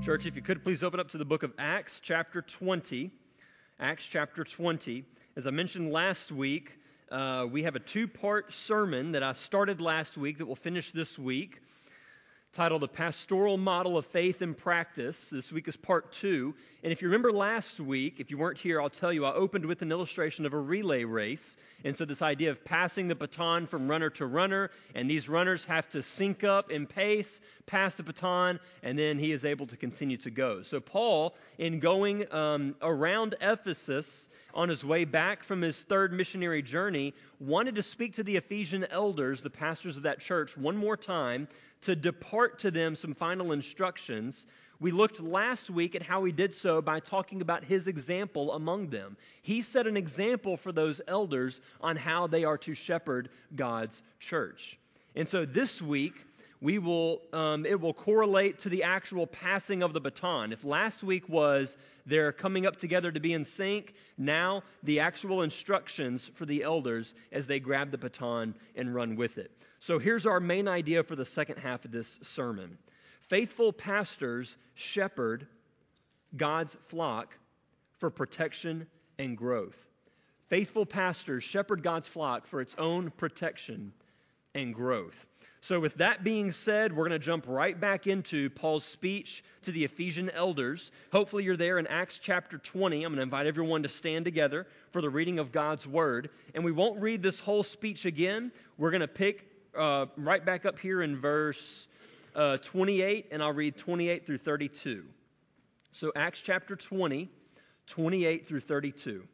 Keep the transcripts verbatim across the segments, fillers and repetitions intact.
Church, if you could please open up to the book of Acts chapter twenty. Acts chapter twenty. As I mentioned last week, uh, we have a two-part sermon that I started last week that we'll finish this week, titled A Pastoral Model of Faith and Practice. This week is part two. And if you remember last week, if you weren't here, I'll tell you, I opened with an illustration of a relay race. And so this idea of passing the baton from runner to runner, and these runners have to sync up in pace, pass the baton, and then he is able to continue to go. So Paul, in going um, around Ephesus on his way back from his third missionary journey, wanted to speak to the Ephesian elders, the pastors of that church, one more time to depart to them some final instructions. We looked last week at how he did so by talking about his example among them. He set an example for those elders on how they are to shepherd God's church. And so this week, we will um, it will correlate to the actual passing of the baton. If last week was they're coming up together to be in sync, now the actual instructions for the elders as they grab the baton and run with it. So here's our main idea for the second half of this sermon. Faithful pastors shepherd God's flock for protection and growth. Faithful pastors shepherd God's flock for its own protection and growth. So with that being said, we're going to jump right back into Paul's speech to the Ephesian elders. Hopefully you're there in Acts chapter twenty. I'm going to invite everyone to stand together for the reading of God's Word. And we won't read this whole speech again. We're going to pick uh, right back up here in verse uh, twenty-eight, and I'll read twenty-eight through thirty-two. So Acts chapter twenty, twenty-eight through thirty-two.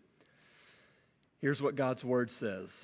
Here's what God's Word says.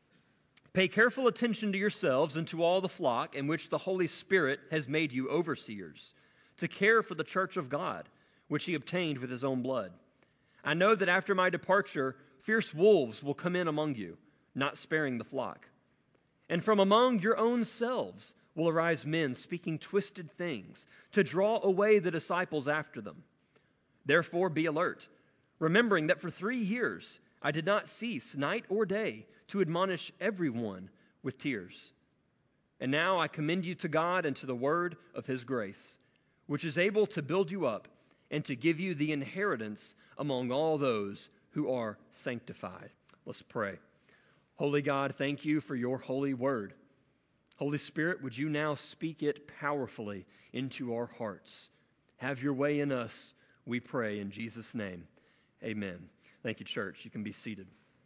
Pay careful attention to yourselves and to all the flock in which the Holy Spirit has made you overseers, to care for the church of God, which he obtained with his own blood. I know that after my departure, fierce wolves will come in among you, not sparing the flock. And from among your own selves will arise men speaking twisted things, to draw away the disciples after them. Therefore be alert, remembering that for three years I did not cease night or day to admonish everyone with tears. And now I commend you to God and to the word of his grace, which is able to build you up and to give you the inheritance among all those who are sanctified. Let's pray. Holy God, thank you for your holy word. Holy Spirit, would you now speak it powerfully into our hearts? Have your way in us, we pray in Jesus' name. Amen. Thank you, church. You can be seated.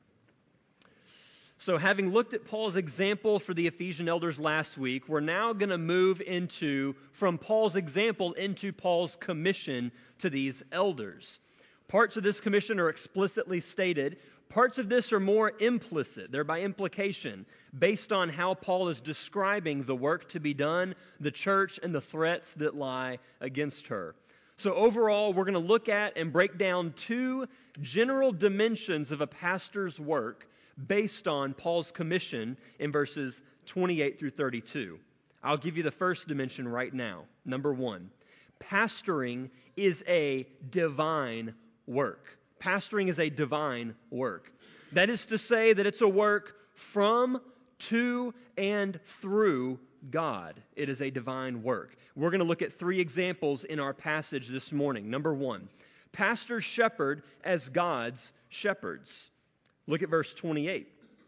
So having looked at Paul's example for the Ephesian elders last week, we're now going to move into, from Paul's example, into Paul's commission to these elders. Parts of this commission are explicitly stated. Parts of this are more implicit. They're by implication, based on how Paul is describing the work to be done, the church, and the threats that lie against her. So overall, we're going to look at and break down two general dimensions of a pastor's work based on Paul's commission in verses twenty-eight through thirty-two. I'll give you the first dimension right now. Number one, pastoring is a divine work. Pastoring is a divine work. That is to say that it's a work from, to, and through God. It is a divine work. We're going to look at three examples in our passage this morning. Number one, pastors shepherd as God's shepherds. Look at verse twenty-eight.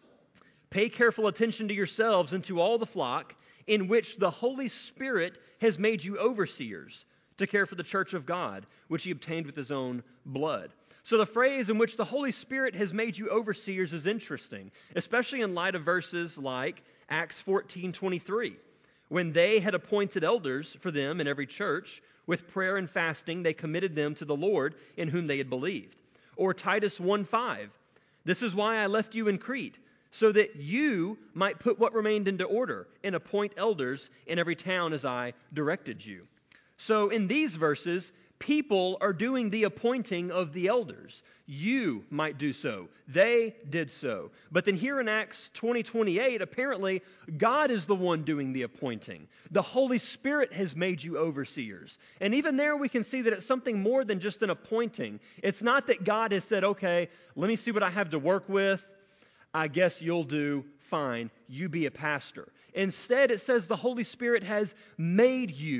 Pay careful attention to yourselves and to all the flock in which the Holy Spirit has made you overseers, to care for the church of God, which he obtained with his own blood. So the phrase in which the Holy Spirit has made you overseers is interesting, especially in light of verses like Acts fourteen twenty-three. When they had appointed elders for them in every church, with prayer and fasting they committed them to the Lord in whom they had believed. Or Titus one five. This is why I left you in Crete, so that you might put what remained into order and appoint elders in every town as I directed you. So in these verses, people are doing the appointing of the elders. You might do so. They did so. But then here in Acts twenty twenty-eight, apparently God is the one doing the appointing. The Holy Spirit has made you overseers. And even there we can see that it's something more than just an appointing. It's not that God has said, okay, let me see what I have to work with. I guess you'll do fine. You be a pastor. Instead, it says the Holy Spirit has made you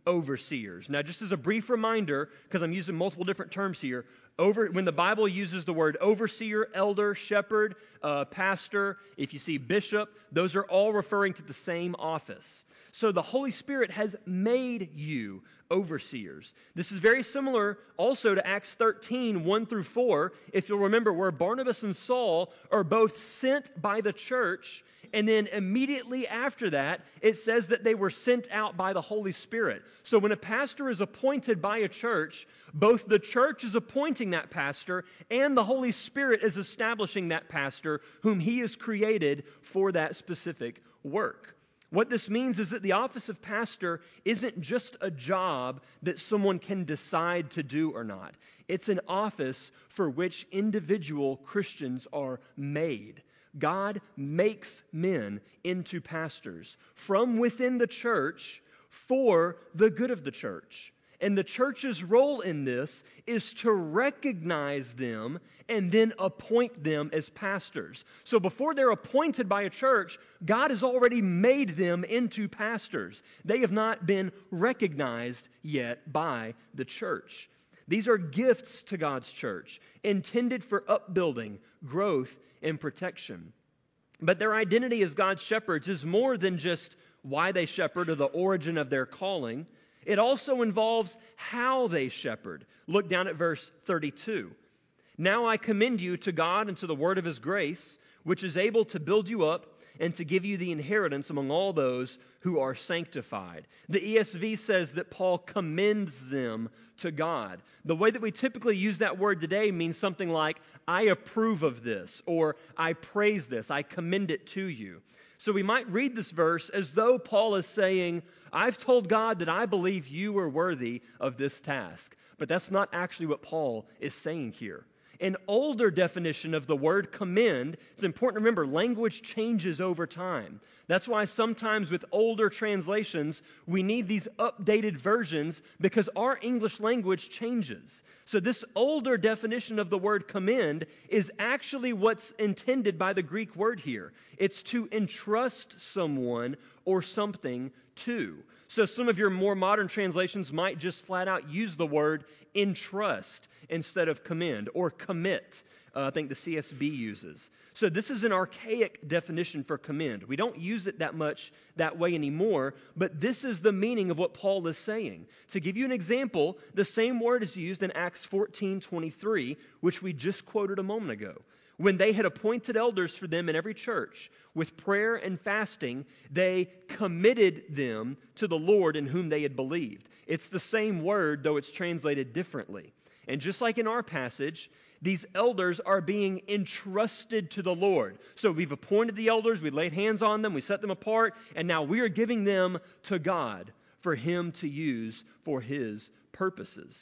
overseers. Now, just as a brief reminder, because I'm using multiple different terms here, over when the Bible uses the word overseer, elder, shepherd, uh, pastor, if you see bishop, those are all referring to the same office. So the Holy Spirit has made you overseers. This is very similar also to Acts thirteen, one through four, if you'll remember, where Barnabas and Saul are both sent by the church, and then immediately after that, it says that they were sent out by the Holy Spirit. So when a pastor is appointed by a church, both the church is appointing that pastor and the Holy Spirit is establishing that pastor whom he has created for that specific work. What this means is that the office of pastor isn't just a job that someone can decide to do or not. It's an office for which individual Christians are made. God makes men into pastors from within the church for the good of the church. And the church's role in this is to recognize them and then appoint them as pastors. So before they're appointed by a church, God has already made them into pastors. They have not been recognized yet by the church. These are gifts to God's church, intended for upbuilding, growth, and protection. But their identity as God's shepherds is more than just why they shepherd or the origin of their calling. It also involves how they shepherd. Look down at verse thirty-two. Now I commend you to God and to the word of His grace, which is able to build you up and to give you the inheritance among all those who are sanctified. The E S V says that Paul commends them to God. The way that we typically use that word today means something like, I approve of this, or I praise this, I commend it to you. So we might read this verse as though Paul is saying, I've told God that I believe you are worthy of this task. But that's not actually what Paul is saying here. An older definition of the word commend, it's important to remember, language changes over time. That's why sometimes with older translations, we need these updated versions because our English language changes. So this older definition of the word commend is actually what's intended by the Greek word here. It's to entrust someone or something to. So some of your more modern translations might just flat out use the word entrust instead of commend or commit. Uh, I think the C S B uses. So this is an archaic definition for commend. We don't use it that much that way anymore, but this is the meaning of what Paul is saying. To give you an example, the same word is used in Acts fourteen twenty-three, which we just quoted a moment ago. When they had appointed elders for them in every church, with prayer and fasting, they committed them to the Lord in whom they had believed. It's the same word, though it's translated differently. And just like in our passage, these elders are being entrusted to the Lord. So we've appointed the elders, we laid hands on them, we set them apart, and now we are giving them to God for Him to use for His purposes.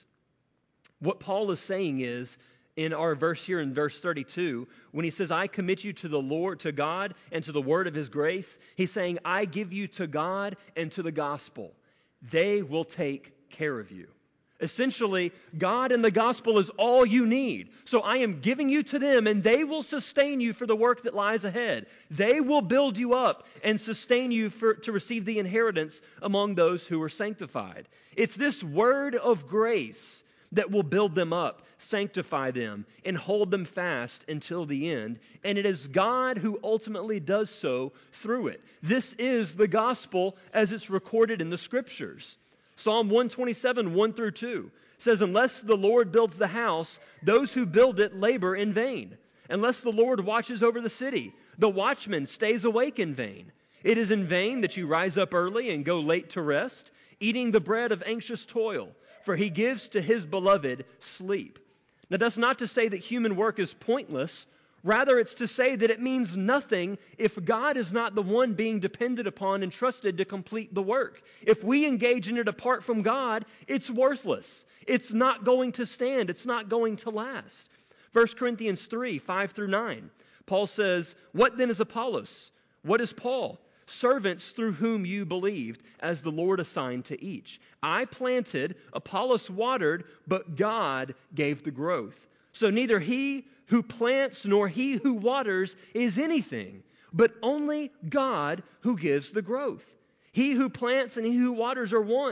What Paul is saying is, in our verse here in verse thirty-two, when he says, I commit you to the Lord, to God, and to the word of His grace, he's saying, I give you to God and to the gospel. They will take care of you. Essentially, God and the gospel is all you need. So I am giving you to them, and they will sustain you for the work that lies ahead. They will build you up and sustain you for, to receive the inheritance among those who are sanctified. It's this word of grace that will build them up, sanctify them, and hold them fast until the end. And it is God who ultimately does so through it. This is the gospel as it's recorded in the Scriptures. Psalm one twenty-seven, one through two says, unless the Lord builds the house, those who build it labor in vain. Unless the Lord watches over the city, the watchman stays awake in vain. It is in vain that you rise up early and go late to rest, eating the bread of anxious toil, for He gives to His beloved sleep. Now that's not to say that human work is pointless. Rather, it's to say that it means nothing if God is not the one being depended upon and trusted to complete the work. If we engage in it apart from God, it's worthless. It's not going to stand. It's not going to last. First Corinthians three, five through nine, Paul says, what then is Apollos? What is Paul? Servants through whom you believed, as the Lord assigned to each. I planted, Apollos watered, but God gave the growth. So neither he who plants nor he who waters is anything, but only God who gives the growth. He who plants and he who waters are one,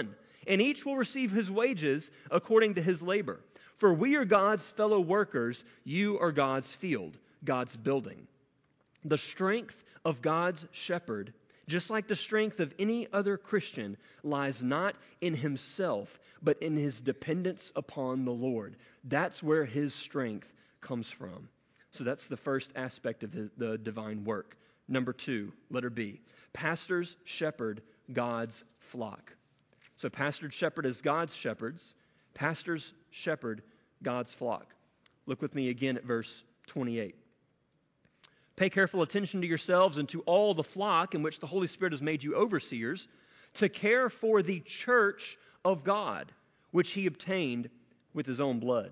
and each will receive his wages according to his labor. For we are God's fellow workers, you are God's field, God's building. The strength of God's shepherd, just like the strength of any other Christian, lies not in himself, but in his dependence upon the Lord. That's where his strength comes from. So that's the first aspect of his, the divine work. Number two, letter B, pastors shepherd God's flock. So pastors shepherd as God's shepherds, pastors shepherd God's flock. Look with me again at verse twenty-eight. Pay careful attention to yourselves and to all the flock in which the Holy Spirit has made you overseers, to care for the church of God, which he obtained with his own blood.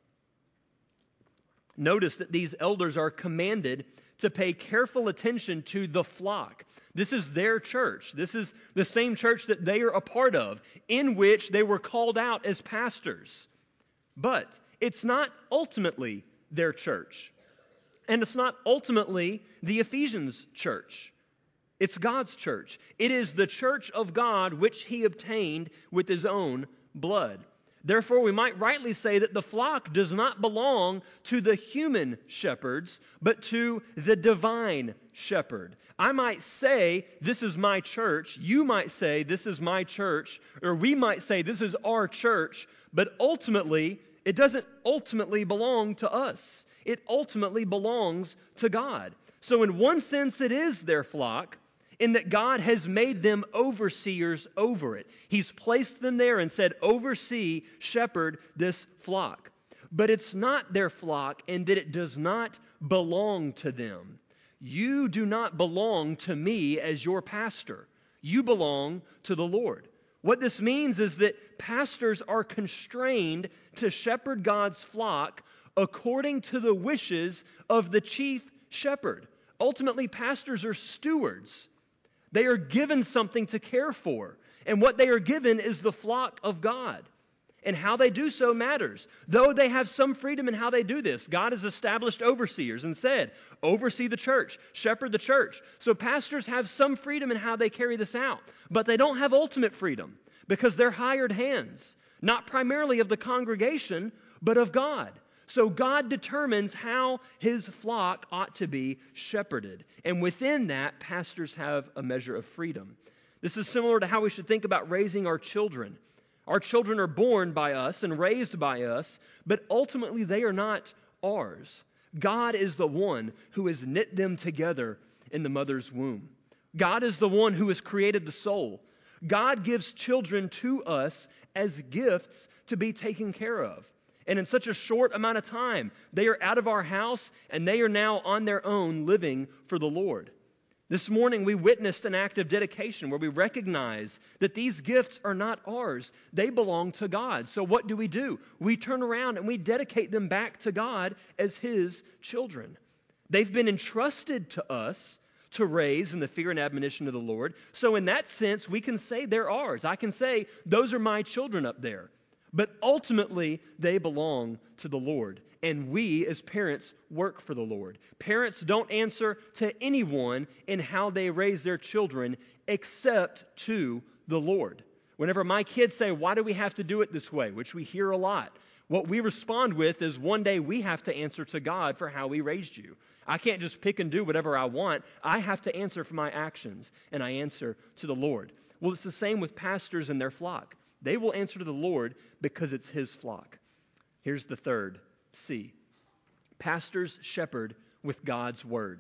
Notice that these elders are commanded to pay careful attention to the flock. This is their church. This is the same church that they are a part of, in which they were called out as pastors. But it's not ultimately their church. And it's not ultimately the Ephesians church. It's God's church. It is the church of God which he obtained with his own blood. Therefore, we might rightly say that the flock does not belong to the human shepherds, but to the divine shepherd. I might say, this is my church. You might say, this is my church. Or we might say, this is our church. But ultimately, it doesn't ultimately belong to us. It ultimately belongs to God. So in one sense, it is their flock, in that God has made them overseers over it. He's placed them there and said, oversee, shepherd this flock. But it's not their flock, and that it does not belong to them. You do not belong to me as your pastor. You belong to the Lord. What this means is that pastors are constrained to shepherd God's flock according to the wishes of the chief shepherd. Ultimately, pastors are stewards. They are given something to care for. And what they are given is the flock of God. And how they do so matters. Though they have some freedom in how they do this, God has established overseers and said, oversee the church, shepherd the church. So pastors have some freedom in how they carry this out. But they don't have ultimate freedom because they're hired hands, not primarily of the congregation, but of God. So God determines how his flock ought to be shepherded. And within that, pastors have a measure of freedom. This is similar to how we should think about raising our children. Our children are born by us and raised by us, but ultimately they are not ours. God is the one who has knit them together in the mother's womb. God is the one who has created the soul. God gives children to us as gifts to be taken care of. And in such a short amount of time, they are out of our house and they are now on their own living for the Lord. This morning we witnessed an act of dedication where we recognize that these gifts are not ours. They belong to God. So what do we do? We turn around and we dedicate them back to God as his children. They've been entrusted to us to raise in the fear and admonition of the Lord. So in that sense, we can say they're ours. I can say, those are my children up there. But ultimately, they belong to the Lord. And we, as parents, work for the Lord. Parents don't answer to anyone in how they raise their children except to the Lord. Whenever my kids say, why do we have to do it this way, which we hear a lot, what we respond with is one day we have to answer to God for how we raised you. I can't just pick and do whatever I want. I have to answer for my actions, and I answer to the Lord. Well, it's the same with pastors and their flock. They will answer to the Lord because it's his flock. Here's the third, C. Pastors shepherd with God's word.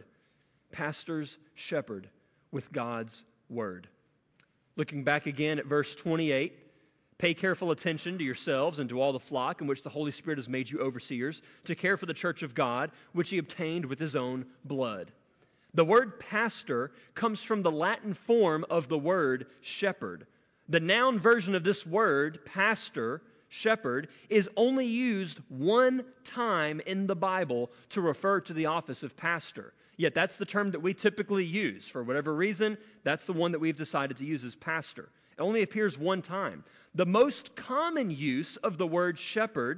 Pastors shepherd with God's word. Looking back again at verse twenty-eight, pay careful attention to yourselves and to all the flock in which the Holy Spirit has made you overseers, to care for the church of God, which he obtained with his own blood. The word pastor comes from the Latin form of the word shepherd. The noun version of this word, pastor, shepherd, is only used one time in the Bible to refer to the office of pastor. Yet that's the term that we typically use. For whatever reason, that's the one that we've decided to use as pastor. It only appears one time. The most common use of the word shepherd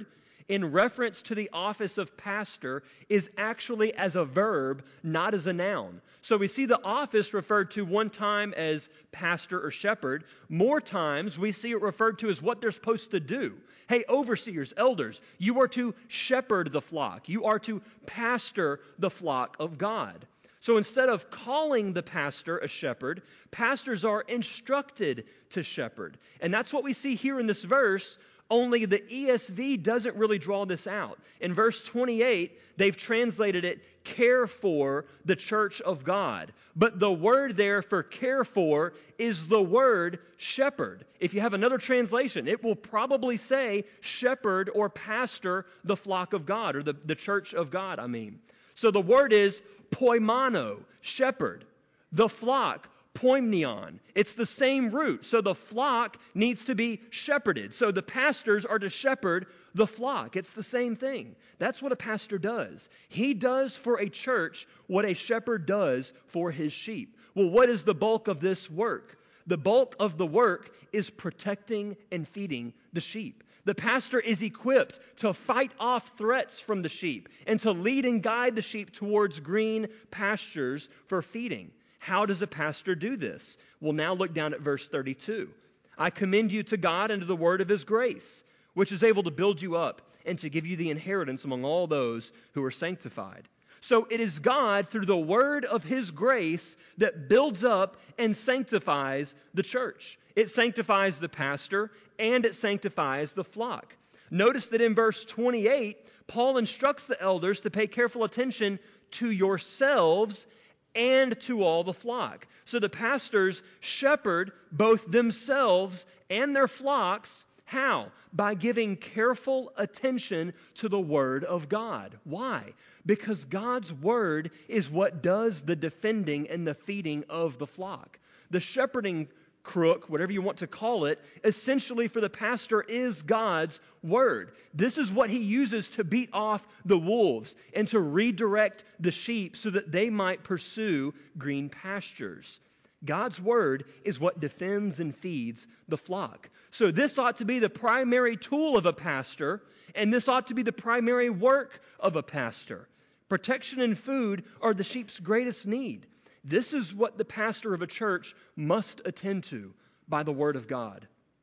in reference to the office of pastor is actually as a verb, not as a noun. So we see the office referred to one time as pastor or shepherd. More times we see it referred to as what they're supposed to do. Hey, overseers, elders, you are to shepherd the flock. You are to pastor the flock of God. So instead of calling the pastor a shepherd, pastors are instructed to shepherd. And that's what we see here in this verse, only the E S V doesn't really draw this out. In verse twenty-eight, they've translated it, care for the church of God. But the word there for care for is the word shepherd. If you have another translation, it will probably say shepherd or pastor the flock of God, or the, the church of God, I mean. So the word is poimano, shepherd. The flock, poimnion. It's the same root. So the flock needs to be shepherded. So the pastors are to shepherd the flock. It's the same thing. That's what a pastor does. He does for a church what a shepherd does for his sheep. Well, what is the bulk of this work? The bulk of the work is protecting and feeding the sheep. The pastor is equipped to fight off threats from the sheep and to lead and guide the sheep towards green pastures for feeding. How does a pastor do this? Well, now look down at verse thirty-two. I commend you to God and to the word of his grace, which is able to build you up and to give you the inheritance among all those who are sanctified. So it is God, through the word of his grace, that builds up and sanctifies the church. It sanctifies the pastor and it sanctifies the flock. Notice that in verse twenty-eight, Paul instructs the elders to pay careful attention to yourselves and to all the flock. So the pastors shepherd both themselves and their flocks. How? By giving careful attention to the Word of God. Why? Because God's Word is what does the defending and the feeding of the flock. The shepherding crook, whatever you want to call it, essentially for the pastor is God's Word. This is what he uses to beat off the wolves and to redirect the sheep so that they might pursue green pastures. God's Word is what defends and feeds the flock. So this ought to be the primary tool of a pastor, and this ought to be the primary work of a pastor. Protection and food are the sheep's greatest need. This is what the pastor of a church must attend to by the Word of God.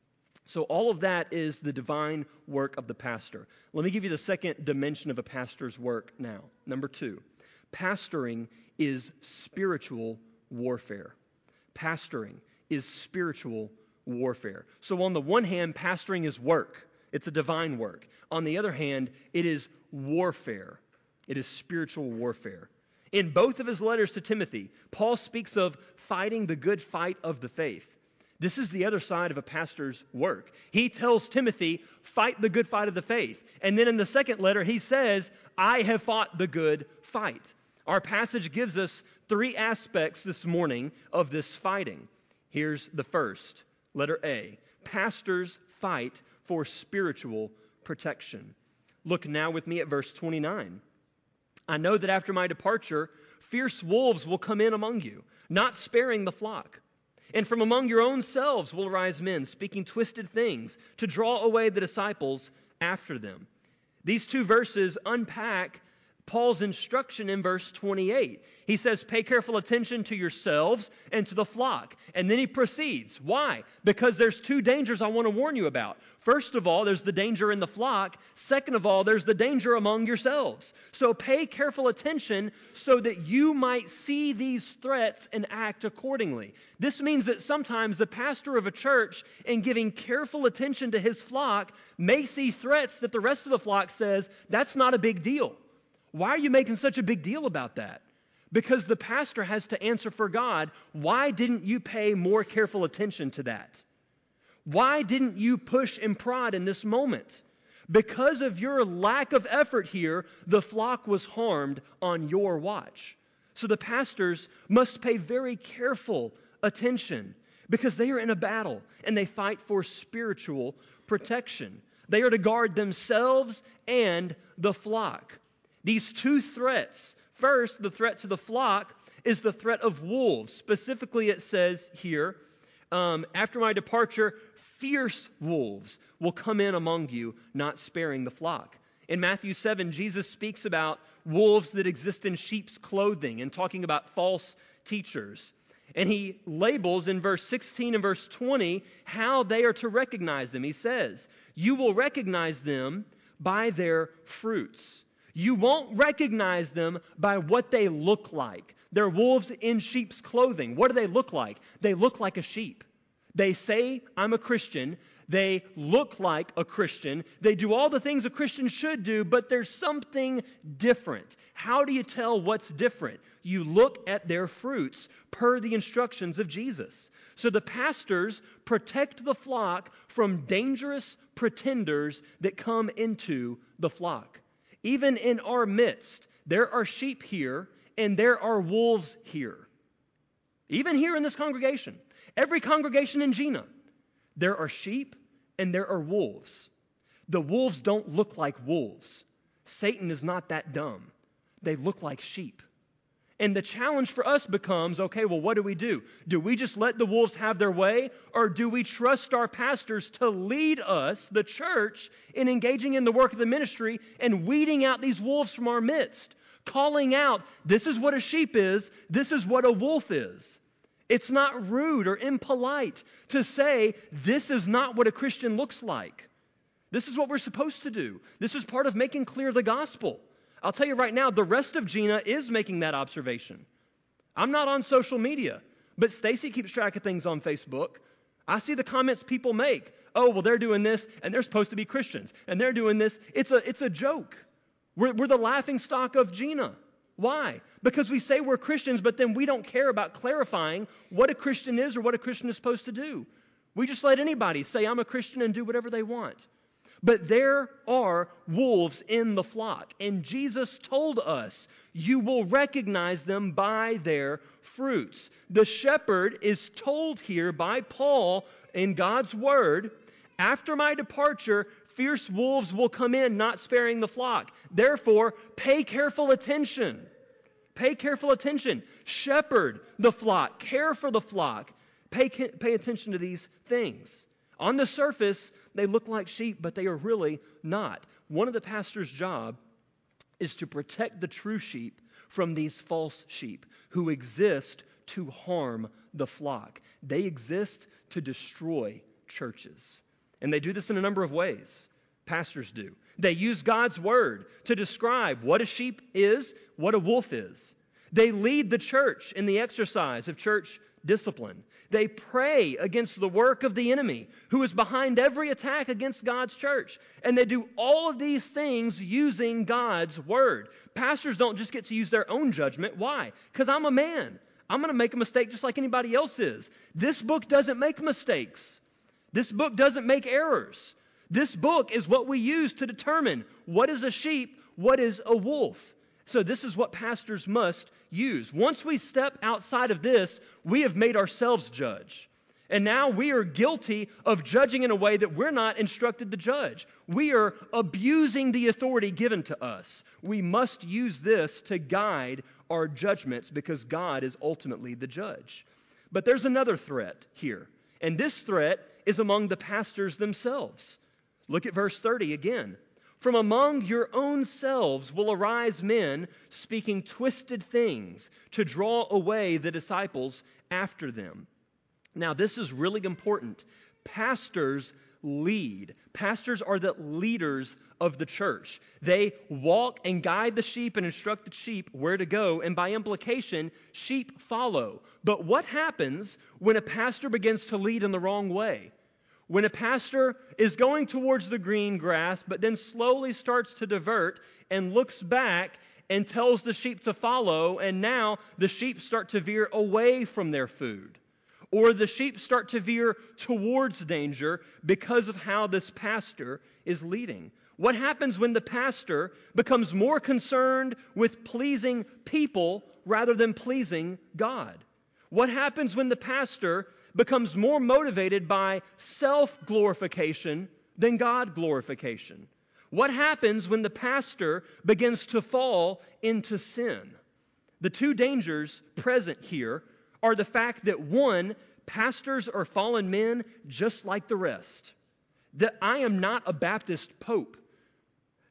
So all of that is the divine work of the pastor. Let me give you the second dimension of a pastor's work now. Number two, pastoring is spiritual warfare. Pastoring is spiritual warfare. So on the one hand, pastoring is work. It's a divine work. On the other hand, it is warfare. It is spiritual warfare. In both of his letters to Timothy, Paul speaks of fighting the good fight of the faith. This is the other side of a pastor's work. He tells Timothy, fight the good fight of the faith. And then in the second letter, he says, I have fought the good fight. Our passage gives us three aspects this morning of this fighting. Here's the first, letter A. Pastors fight for spiritual protection. Look now with me at verse twenty-nine. I know that after my departure, fierce wolves will come in among you, not sparing the flock. And from among your own selves will arise men, speaking twisted things, to draw away the disciples after them. These two verses unpack Paul's instruction in verse twenty-eight. He says, pay careful attention to yourselves and to the flock. And then he proceeds. Why? Because there's two dangers I want to warn you about. First of all, there's the danger in the flock. Second of all, there's the danger among yourselves. So pay careful attention so that you might see these threats and act accordingly. This means that sometimes the pastor of a church, in giving careful attention to his flock, may see threats that the rest of the flock says, that's not a big deal. Why are you making such a big deal about that? Because the pastor has to answer for God. Why didn't you pay more careful attention to that? Why didn't you push and prod in this moment? Because of your lack of effort here, the flock was harmed on your watch. So the pastors must pay very careful attention because they are in a battle and they fight for spiritual protection. They are to guard themselves and the flock. These two threats, first, the threat to the flock is the threat of wolves. Specifically, it says here, um, after my departure, fierce wolves will come in among you, not sparing the flock. In Matthew seven, Jesus speaks about wolves that exist in sheep's clothing and talking about false teachers. And he labels in verse sixteen and verse twenty how they are to recognize them. He says, "You will recognize them by their fruits." You won't recognize them by what they look like. They're wolves in sheep's clothing. What do they look like? They look like a sheep. They say, "I'm a Christian." They look like a Christian. They do all the things a Christian should do, but there's something different. How do you tell what's different? You look at their fruits per the instructions of Jesus. So the pastors protect the flock from dangerous pretenders that come into the flock. Even in our midst, there are sheep here and there are wolves here. Even here in this congregation, every congregation in Jena, there are sheep and there are wolves. The wolves don't look like wolves. Satan is not that dumb. They look like sheep. And the challenge for us becomes, okay, well, what do we do? Do we just let the wolves have their way, or do we trust our pastors to lead us, the church, in engaging in the work of the ministry and weeding out these wolves from our midst, calling out, this is what a sheep is, this is what a wolf is. It's not rude or impolite to say, this is not what a Christian looks like. This is what we're supposed to do. This is part of making clear the gospel. I'll tell you right now, the rest of Jena is making that observation. I'm not on social media, but Stacy keeps track of things on Facebook. I see the comments people make. Oh, well, they're doing this, and they're supposed to be Christians, and they're doing this. It's a, it's a joke. We're, we're the laughing stock of Jena. Why? Because we say we're Christians, but then we don't care about clarifying what a Christian is or what a Christian is supposed to do. We just let anybody say, I'm a Christian, and do whatever they want. But there are wolves in the flock, and Jesus told us, you will recognize them by their fruits. The shepherd is told here by Paul in God's word, after my departure, fierce wolves will come in, not sparing the flock. Therefore, pay careful attention. Pay careful attention. Shepherd the flock. Care for the flock. Pay, pay attention to these things. On the surface, they look like sheep, but they are really not. One of the pastor's job is to protect the true sheep from these false sheep who exist to harm the flock. They exist to destroy churches. And they do this in a number of ways. Pastors do. They use God's word to describe what a sheep is, what a wolf is. They lead the church in the exercise of church discipline. They pray against the work of the enemy who is behind every attack against God's church. And they do all of these things using God's word. Pastors don't just get to use their own judgment. Why? Because I'm a man. I'm going to make a mistake just like anybody else is. This book doesn't make mistakes. This book doesn't make errors. This book is what we use to determine what is a sheep, what is a wolf. So this is what pastors must use. Once we step outside of this, we have made ourselves judge. And now we are guilty of judging in a way that we're not instructed to judge. We are abusing the authority given to us. We must use this to guide our judgments because God is ultimately the judge. But there's another threat here. And this threat is among the pastors themselves. Look at verse thirty again. From among your own selves will arise men speaking twisted things to draw away the disciples after them. Now, this is really important. Pastors lead. Pastors are the leaders of the church. They walk and guide the sheep and instruct the sheep where to go, and by implication, sheep follow. But what happens when a pastor begins to lead in the wrong way? When a pastor is going towards the green grass, but then slowly starts to divert and looks back and tells the sheep to follow, and now the sheep start to veer away from their food. Or the sheep start to veer towards danger because of how this pastor is leading. What happens when the pastor becomes more concerned with pleasing people rather than pleasing God? What happens when the pastor becomes more motivated by self-glorification than God-glorification? What happens when the pastor begins to fall into sin? The two dangers present here are the fact that, one, pastors are fallen men just like the rest. That I am not a Baptist pope.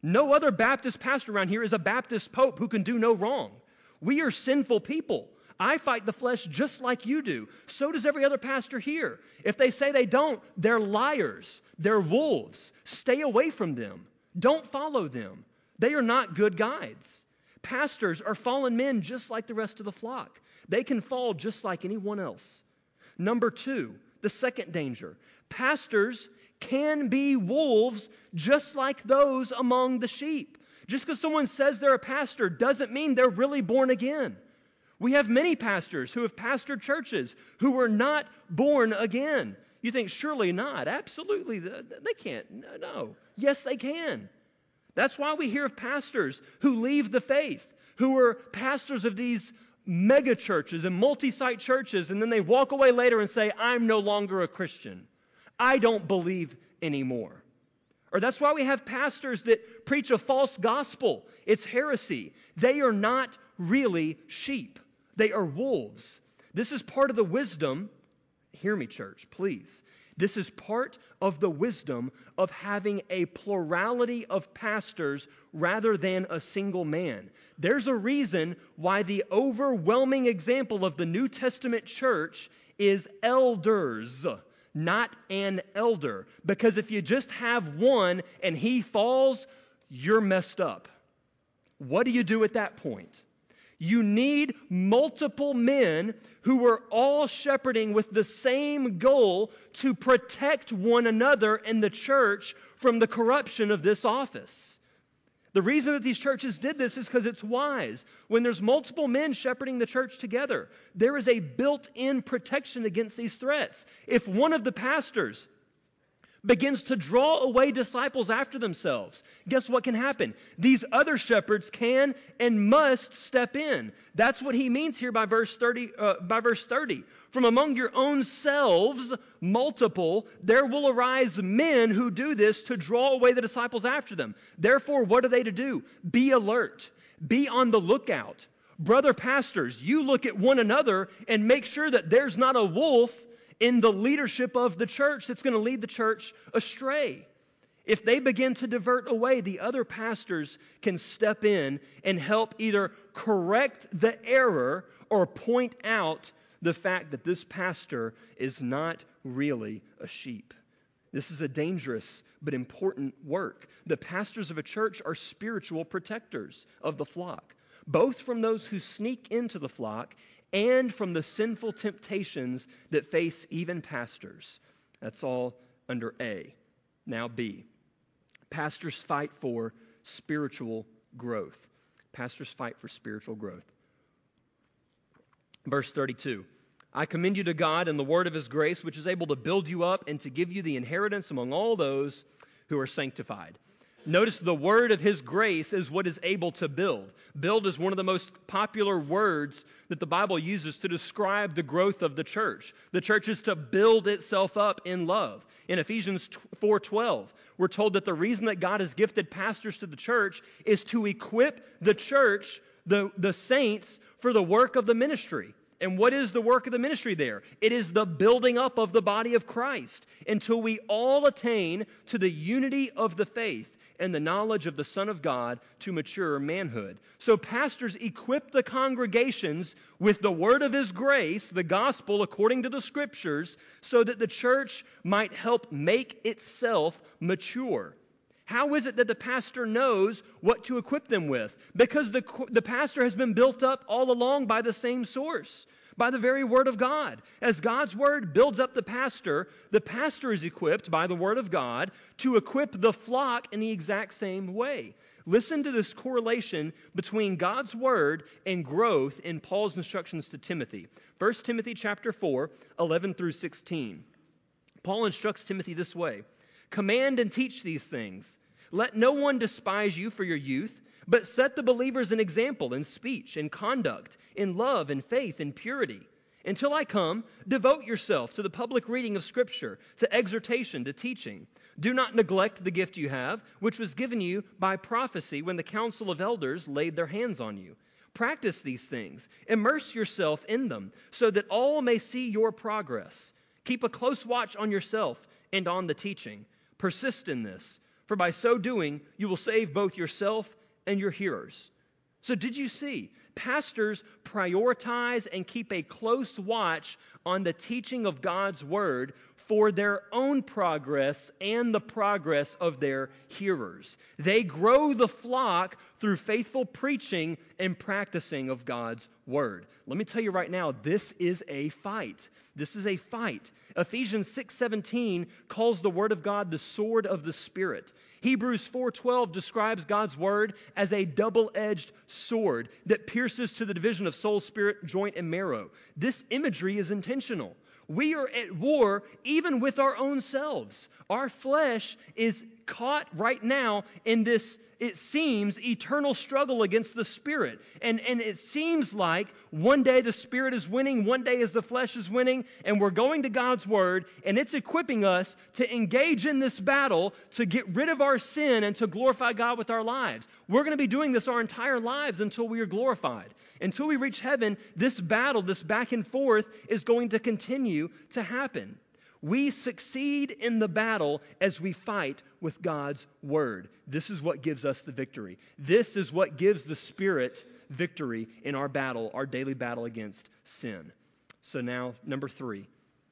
No other Baptist pastor around here is a Baptist pope who can do no wrong. We are sinful people. I fight the flesh just like you do. So does every other pastor here. If they say they don't, they're liars. They're wolves. Stay away from them. Don't follow them. They are not good guides. Pastors are fallen men just like the rest of the flock. They can fall just like anyone else. Number two, the second danger. Pastors can be wolves just like those among the sheep. Just because someone says they're a pastor doesn't mean they're really born again. We have many pastors who have pastored churches who were not born again. You think, surely not. Absolutely, they can't. No. Yes, they can. That's why we hear of pastors who leave the faith, who were pastors of these mega churches and multi-site churches, and then they walk away later and say, I'm no longer a Christian. I don't believe anymore. Or that's why we have pastors that preach a false gospel. It's heresy. They are not really sheep. They are wolves. This is part of the wisdom. Hear me, church, please. This is part of the wisdom of having a plurality of pastors rather than a single man. There's a reason why the overwhelming example of the New Testament church is elders, not an elder. Because if you just have one and he falls, you're messed up. What do you do at that point? You need multiple men who are all shepherding with the same goal to protect one another in the church from the corruption of this office. The reason that these churches did this is because it's wise. When there's multiple men shepherding the church together, there is a built-in protection against these threats. If one of the pastors begins to draw away disciples after themselves, guess what can happen? These other shepherds can and must step in. That's what he means here by verse thirty. Uh, by verse thirty, from among your own selves, multiple, there will arise men who do this to draw away the disciples after them. Therefore, what are they to do? Be alert. Be on the lookout. Brother pastors, you look at one another and make sure that there's not a wolf in the leadership of the church that's going to lead the church astray. If they begin to divert away, the other pastors can step in and help either correct the error or point out the fact that this pastor is not really a sheep. This is a dangerous but important work. The pastors of a church are spiritual protectors of the flock, both from those who sneak into the flock and from the sinful temptations that face even pastors. That's all under A. Now B. Pastors fight for spiritual growth. Pastors fight for spiritual growth. Verse thirty-two. I commend you to God and the word of His grace, which is able to build you up and to give you the inheritance among all those who are sanctified. Notice the word of His grace is what is able to build. Build is one of the most popular words that the Bible uses to describe the growth of the church. The church is to build itself up in love. In Ephesians four twelve, we're told that the reason that God has gifted pastors to the church is to equip the church, the, the saints, for the work of the ministry. And what is the work of the ministry there? It is the building up of the body of Christ until we all attain to the unity of the faith and the knowledge of the Son of God to mature manhood. So pastors equip the congregations with the word of His grace, the gospel according to the Scriptures, so that the church might help make itself mature. How is it that the pastor knows what to equip them with? Because the, the pastor has been built up all along by the same source, by the very Word of God. As God's Word builds up the pastor, the pastor is equipped by the Word of God to equip the flock in the exact same way. Listen to this correlation between God's Word and growth in Paul's instructions to Timothy. First Timothy chapter four, eleven through sixteen. Paul instructs Timothy this way. Command and teach these things. Let no one despise you for your youth, but set the believers an example in speech, in conduct, in love, in faith, in purity. Until I come, devote yourself to the public reading of Scripture, to exhortation, to teaching. Do not neglect the gift you have, which was given you by prophecy when the council of elders laid their hands on you. Practice these things. Immerse yourself in them, so that all may see your progress. Keep a close watch on yourself and on the teaching. Persist in this, For by so doing, you will save both yourself and your hearers. So did you see? Pastors prioritize and keep a close watch on the teaching of God's Word for their own progress and the progress of their hearers. They grow the flock through faithful preaching and practicing of God's Word. Let me tell you right now, this is a fight. This is a fight. Ephesians six seventeen calls the Word of God the sword of the Spirit. Hebrews four twelve describes God's Word as a double-edged sword that pierces to the division of soul, spirit, joint, and marrow. This imagery is intentional. We are at war even with our own selves. Our flesh is caught right now in this, it seems, eternal struggle against the Spirit. And, and it seems like one day the Spirit is winning, one day as the flesh is winning, and we're going to God's Word, and it's equipping us to engage in this battle to get rid of our sin and to glorify God with our lives. We're going to be doing this our entire lives until we are glorified. Until we reach heaven, this battle, this back and forth, is going to continue to happen. We succeed in the battle as we fight with God's Word. This is what gives us the victory. This is what gives the Spirit victory in our battle, our daily battle against sin. So now, number three.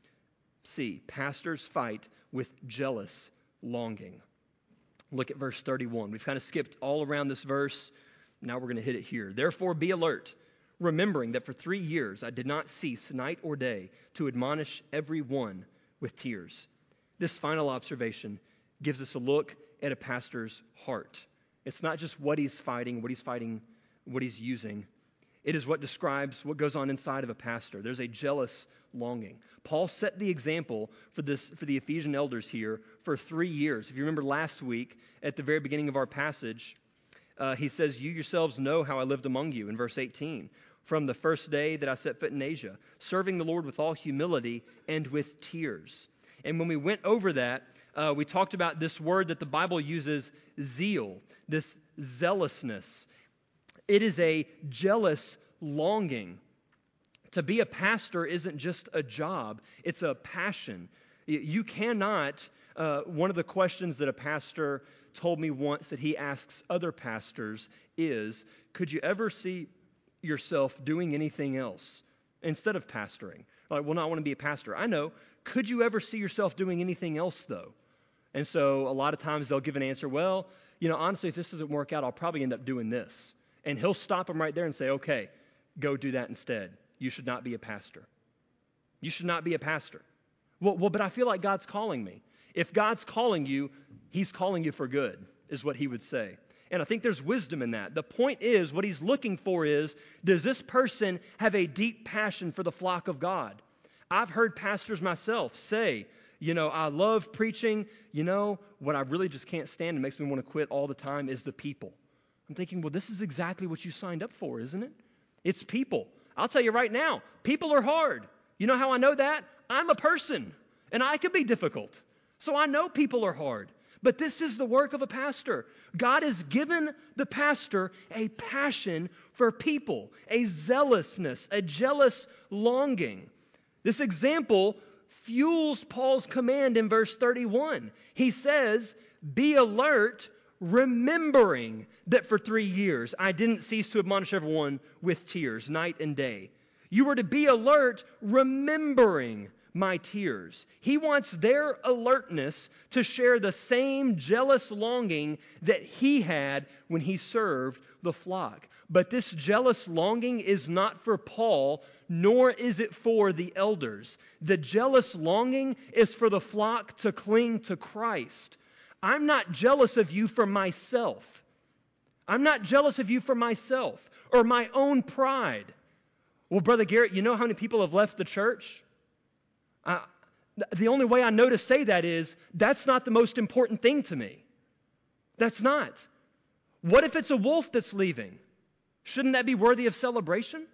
C, pastors fight with jealous longing. Look at verse thirty-one. We've kind of skipped all around this verse. Now we're going to hit it here. Therefore, be alert, remembering that for three years I did not cease night or day to admonish every one with tears. This final observation gives us a look at a pastor's heart. It's not just what he's fighting, what he's fighting, what he's using. It is what describes what goes on inside of a pastor. There's a jealous longing. Paul set the example for this for the Ephesian elders here for three years. If you remember last week, at the very beginning of our passage, uh, he says, "You yourselves know how I lived among you," in verse eighteen. "From the first day that I set foot in Asia, serving the Lord with all humility and with tears." And when we went over that, uh, we talked about this word that the Bible uses, zeal, this zealousness. It is a jealous longing. To be a pastor isn't just a job, it's a passion. You cannot, uh, one of the questions that a pastor told me once that he asks other pastors is, could you ever see yourself doing anything else instead of pastoring? Like, well, no, I want to be a pastor. I know. Could you ever see yourself doing anything else, though? And so a lot of times they'll give an answer, well, you know, honestly, if this doesn't work out, I'll probably end up doing this. And he'll stop them right there and say, okay, go do that instead. You should not be a pastor. You should not be a pastor. Well, well, but I feel like God's calling me. If God's calling you, He's calling you for good, is what he would say. And I think there's wisdom in that. The point is, what he's looking for is, does this person have a deep passion for the flock of God? I've heard pastors myself say, you know, I love preaching. You know, what I really just can't stand and makes me want to quit all the time is the people. I'm thinking, well, this is exactly what you signed up for, isn't it? It's people. I'll tell you right now, people are hard. You know how I know that? I'm a person, and I can be difficult. So I know people are hard. But this is the work of a pastor. God has given the pastor a passion for people, a zealousness, a jealous longing. This example fuels Paul's command in verse thirty-one. He says, be alert, remembering that for three years I didn't cease to admonish everyone with tears, night and day. You were to be alert, remembering my tears. He wants their alertness to share the same jealous longing that he had when he served the flock. But this jealous longing is not for Paul, nor is it for the elders. The jealous longing is for the flock to cling to Christ. I'm not jealous of you for myself. I'm not jealous of you for myself or my own pride. Well, Brother Garrett, you know how many people have left the church? Uh, the only way I know to say that is, that's not the most important thing to me. That's not. What if it's a wolf that's leaving? Shouldn't that be worthy of celebration?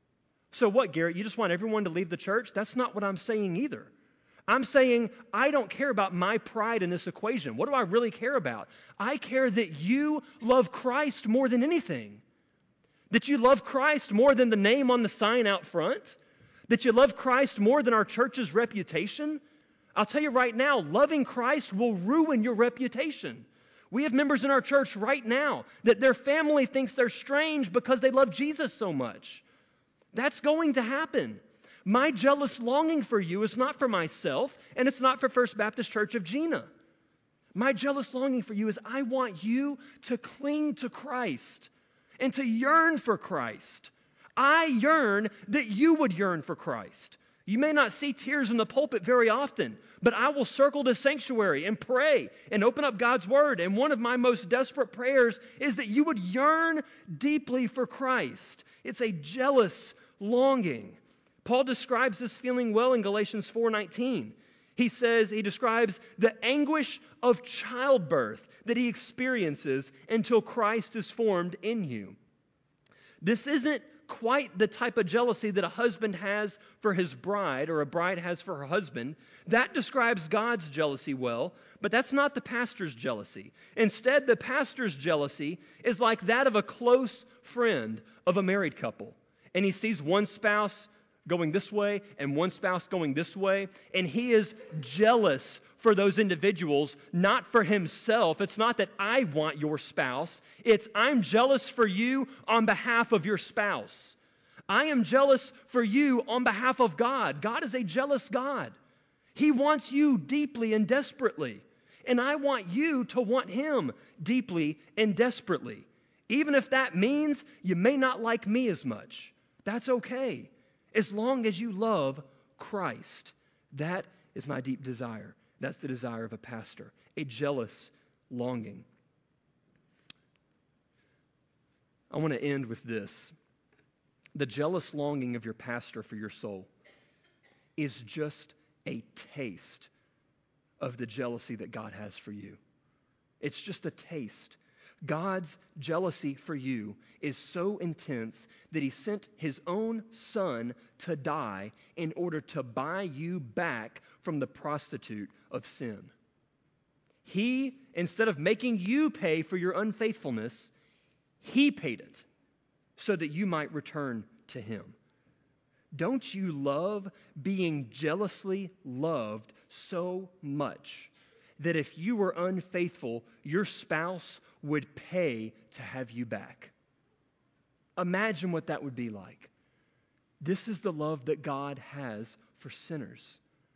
So what, Garrett? You just want everyone to leave the church? That's not what I'm saying either. I'm saying I don't care about my pride in this equation. What do I really care about? I care that you love Christ more than anything. That you love Christ more than the name on the sign out front. That you love Christ more than our church's reputation. I'll tell you right now, loving Christ will ruin your reputation. We have members in our church right now that their family thinks they're strange because they love Jesus so much. That's going to happen. My jealous longing for you is not for myself, and it's not for First Baptist Church of Jena. My jealous longing for you is I want you to cling to Christ and to yearn for Christ. I yearn that you would yearn for Christ. You may not see tears in the pulpit very often, but I will circle the sanctuary and pray and open up God's Word. And one of my most desperate prayers is that you would yearn deeply for Christ. It's a jealous longing. Paul describes this feeling well in Galatians four nineteen. He says, he describes the anguish of childbirth that he experiences until Christ is formed in you. This isn't quite the type of jealousy that a husband has for his bride or a bride has for her husband. That describes God's jealousy well, but that's not the pastor's jealousy. Instead, the pastor's jealousy is like that of a close friend of a married couple. And he sees one spouse going this way and one spouse going this way, and he is jealous for those individuals, not for himself. It's not that I want your spouse. It's I'm jealous for you on behalf of your spouse. I am jealous for you on behalf of God. God is a jealous God. He wants you deeply and desperately, and I want you to want Him deeply and desperately. Even if that means you may not like me as much, that's okay. As long as you love Christ. That is my deep desire. That's the desire of a pastor, a jealous longing. I want to end with this. The jealous longing of your pastor for your soul is just a taste of the jealousy that God has for you. It's just a taste. God's jealousy for you is so intense that He sent His own Son to die in order to buy you back from the prostitute of sin. He, instead of making you pay for your unfaithfulness, He paid it so that you might return to Him. Don't you love being jealously loved so much that if you were unfaithful, your spouse would pay to have you back? Imagine what that would be like. This is the love that God has for sinners.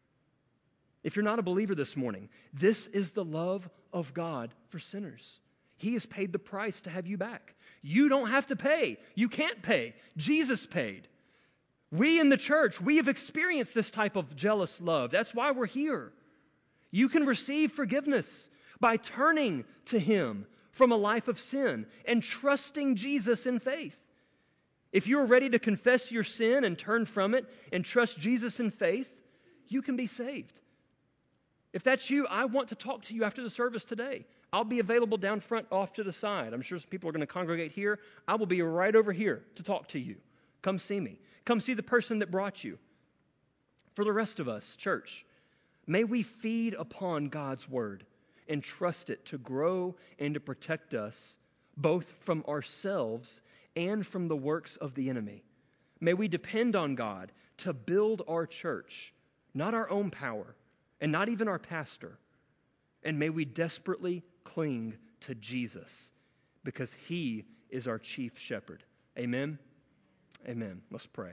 If you're not a believer this morning, this is the love of God for sinners. He has paid the price to have you back. You don't have to pay. You can't pay. Jesus paid. We in the church, we have experienced this type of jealous love. That's why we're here. You can receive forgiveness by turning to Him from a life of sin and trusting Jesus in faith. If you are ready to confess your sin and turn from it and trust Jesus in faith, you can be saved. If that's you, I want to talk to you after the service today. I'll be available down front off to the side. I'm sure some people are going to congregate here. I will be right over here to talk to you. Come see me. Come see the person that brought you. For the rest of us, church, may we feed upon God's Word and trust it to grow and to protect us both from ourselves and from the works of the enemy. May we depend on God to build our church, not our own power and not even our pastor. And may we desperately cling to Jesus because He is our chief shepherd. Amen? Amen. Let's pray.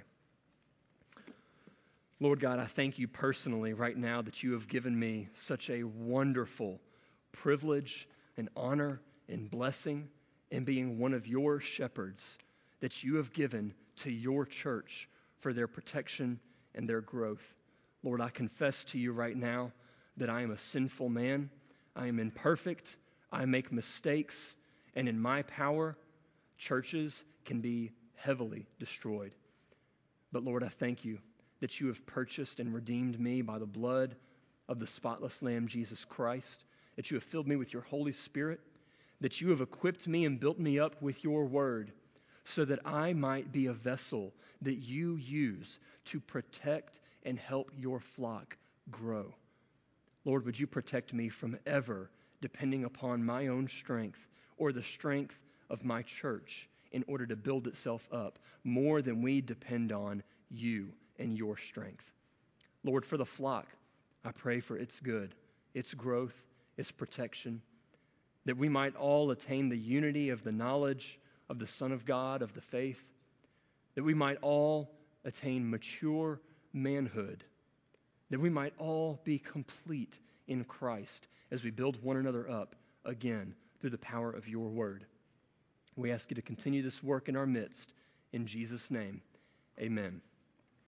Lord God, I thank You personally right now that You have given me such a wonderful privilege and honor and blessing in being one of Your shepherds that You have given to Your church for their protection and their growth. Lord, I confess to You right now that I am a sinful man. I am imperfect. I make mistakes. And in my power, churches can be heavily destroyed. But Lord, I thank You that You have purchased and redeemed me by the blood of the spotless Lamb, Jesus Christ, that You have filled me with Your Holy Spirit, that You have equipped me and built me up with Your Word so that I might be a vessel that You use to protect and help Your flock grow. Lord, would You protect me from ever depending upon my own strength or the strength of my church in order to build itself up more than we depend on You and Your strength. Lord, for the flock, I pray for its good, its growth, its protection. that we might all attain the unity of the knowledge of the Son of God, of the faith, that we might all attain mature manhood, that we might all be complete in Christ as we build one another up again through the power of your word. We ask you to continue this work in our midst. In Jesus' name, amen.